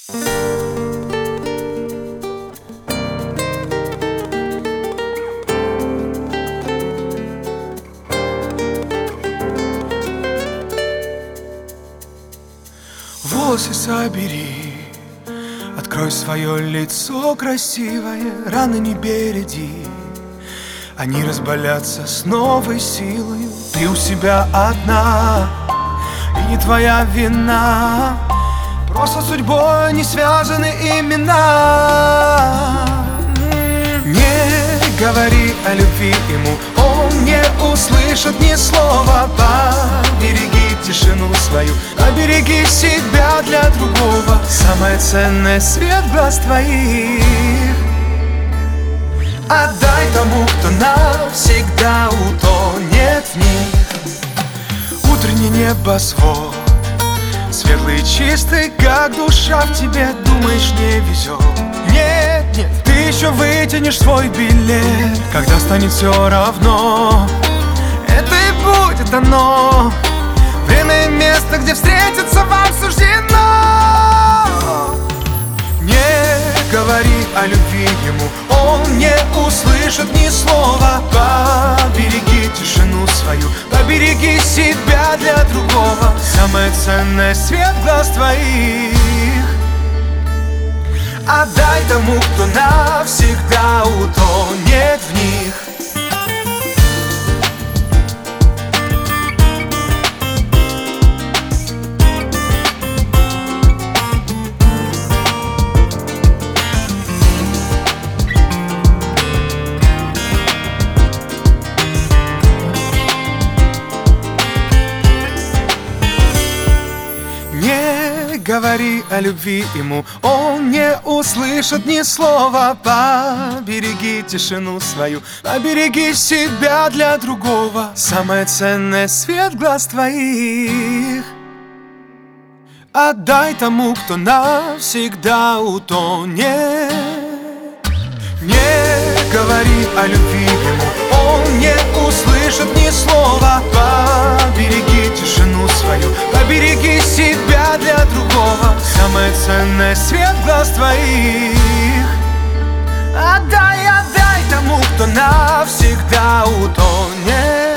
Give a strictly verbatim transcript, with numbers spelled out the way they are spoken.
Волосы собери, открой свое лицо красивое, раны не береги, они разболятся с новой силой. Ты у себя одна, и не твоя вина, просто судьбой не связаны имена. Не говори о любви ему, он не услышит ни слова. Побереги тишину свою, побереги себя для другого. Самое ценное — свет глаз твоих. Отдай тому, кто навсегда утонет в них. Утренний небосвод, светлый и чистый, как душа в тебе. Думаешь, не везет? Нет, нет, ты еще вытянешь свой билет, когда станет все равно. Это и будет оно, время и место, где встретиться вам суждено. Не говори о любви ему, он не услышит ни слова. Побереги тишину свою, побереги себя для другого. Самое ценное — свет глаз твоих. Отдай тому, кто навсегда утонет в них. Не говори о любви ему, он не услышит ни слова. Побереги тишину свою, побереги себя для другого. Самое ценное — свет глаз твоих. Отдай тому, кто навсегда утонет. Не говори о любви ему, он не услышит ни слова. Побереги тишину свою, побереги себя для другого. Самое ценное — свет глаз твоих. Отдай, отдай тому, кто навсегда утонет.